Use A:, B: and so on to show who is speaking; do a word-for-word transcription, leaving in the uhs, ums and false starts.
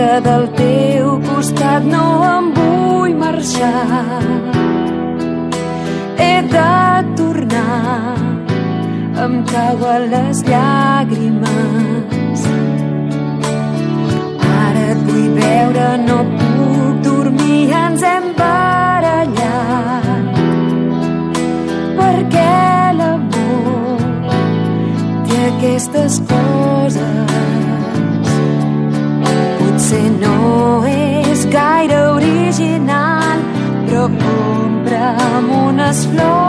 A: del teu costat no em vull marxar. He de tornar, em cauen les llàgrimes. Ara et vull veure, no puc dormir, ens hem barallat. Perquè l'amor té aquestes coses. Potser no és gaire original, però compra'm unes flors